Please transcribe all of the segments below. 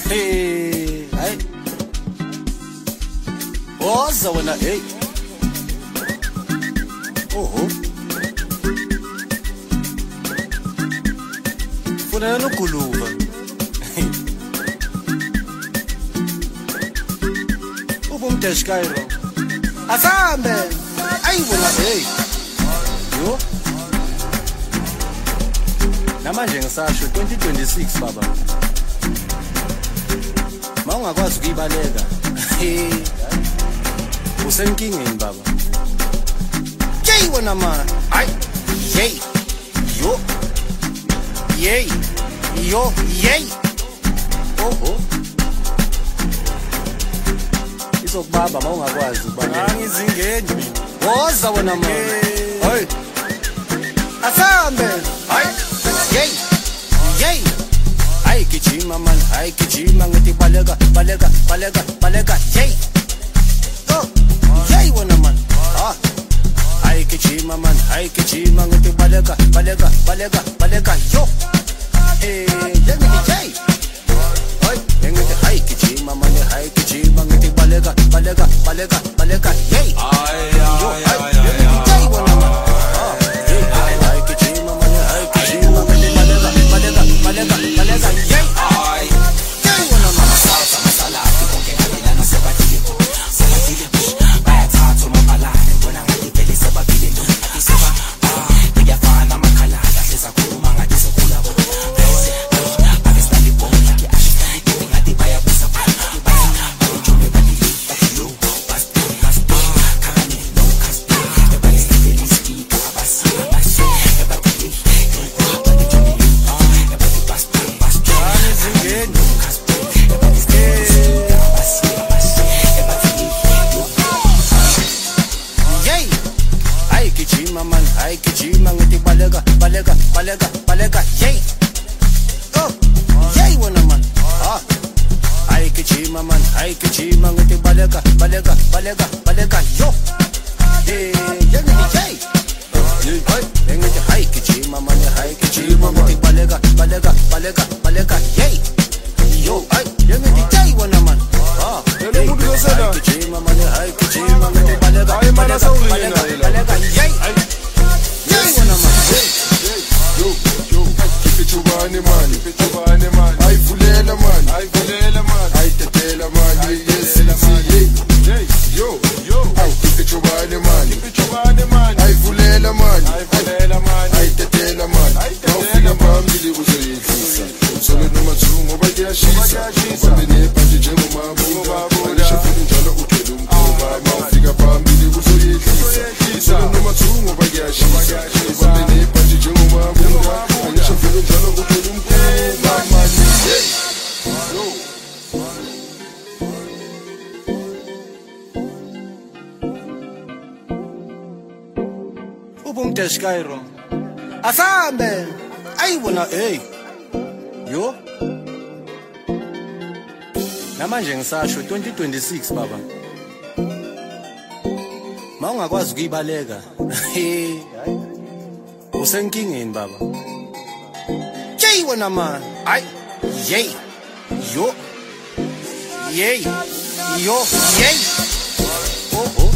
Hey, hayi. Woza wena hey. Oho. Funa nokuluva. Ubumdesh Cairo. Asambe. Ayi wena hey. Yo. Namanje ngisasho 2026 baba. Mawungakwazi ukuyibaleka. Usenkingeni baba. Hey wena man. Ay. Hey. Yo. Yey. Yo. Yey. Oh. Izokubaba mawungakwazi ukubaleka. Angizingeni mina. Woza wena man. Hey. Asambe. Ay. Yey. Yey. Ay gijima man, ay gijima ngithi baleka. Yey. Oh. Yey wena man. Ah. Ay gijima man, ay gijima ngithi baleka. Yo. Yengithi yey. Ay, yengithi ay gijima man, ay gijima ngithi baleka. Yey. Yo. Ay, yengithi yey wena man. Ah. Ay gijima man, ay gijima ngithi baleka. Yey. Ay. Yey wena man. Masala konke ngalana sebathile. Bayathatha umabhalane bona ngathi vele sebabile ndo. Atiseba. Ngiyafana amakhala kahle sakhuluma ngathi sokhula bona. Ake stali bona ke ashi. Ngathi bayabusa bona. Bathi badile bathi yo. Basti. Kanye no cast. Ebali stili speaker abasi. Ebali. Ebali basti. Zingeni. Ebali stili abasi. Yey. Ay gijima man, ay gijima ngithi baleka. Yey. Oh. Yey wena man. Ah. Ay gijima man, ay gijima ngithi baleka. Yo. Yengithi yey. Hey, yengithi ay gijima man, ay gijima ngithi baleka. Yey. Yo. Ay yengithi yey wena man. Ah. Ay gijima man, ay gijima ngithi baleka. Yey. Yey wena man. Yo, Kipechubane man, ayivulela man, ayitetela man, yes, yo, Kipechubane man, ayivulela man, ayitetela man, awufika phambili uzoyehlisa, solo noma thungo bayashisa, ubambene phansi njengomabuda, shefuna njalo uthwele umphuma, awufika phambili uzoyehlisa, solo noma thungo bayashisa, ubambene phansi njengomabuda. Ubumdesh Cairo. Asambe. Ayi wena hey. Yo. Namanje ngisasho 2026 baba. Mawungakwazi ukuyibaleka. Usenkingeni baba. Yey wena man. Ay. Yey. Yo. Yey. Yo. Yey. Oh.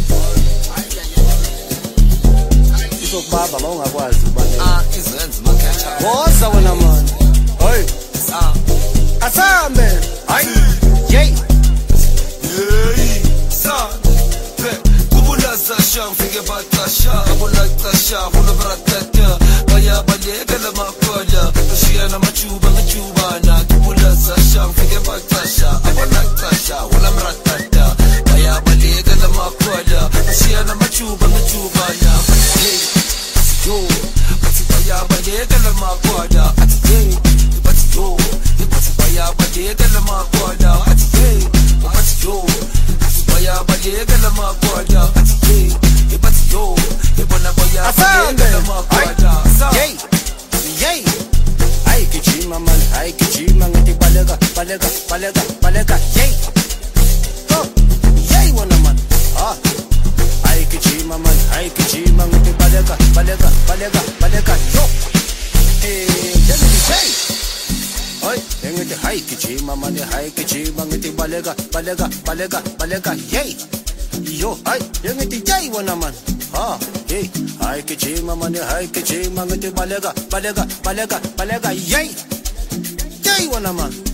Izokubaba mawungakwazi ukubaleka. Izenzi makhetha. Woza wena man. Hey. Asambe. Ay. Yey. Sham fige batasha abula tasha hulu baratata baya baleka la makola shia na machuba na kibula sham fige batasha abula tasha wala maratata baya baleka la makola shia na machuba na yo bati baya baleka la makola bati yo bati baya baleka la makola bati yo baya baleka la makola yo, ebona boya Asambe. Yey. Ay gijima man, ay gijima ngithi baleka. Yey. Oh. Yey wena man. Ah. Ay gijima man, ay gijima ngithi baleka. Yo. Yengithi yey. Hey, ngithi hayi gijima mani, hayi gijima ngithi baleka, baleka, baleka, baleka, yay. Yo, hayi, ngithi yay wona man. Hey, hayi gijima mani, hayi gijima ngithi baleka, baleka, baleka, baleka, yay. Yay wona man.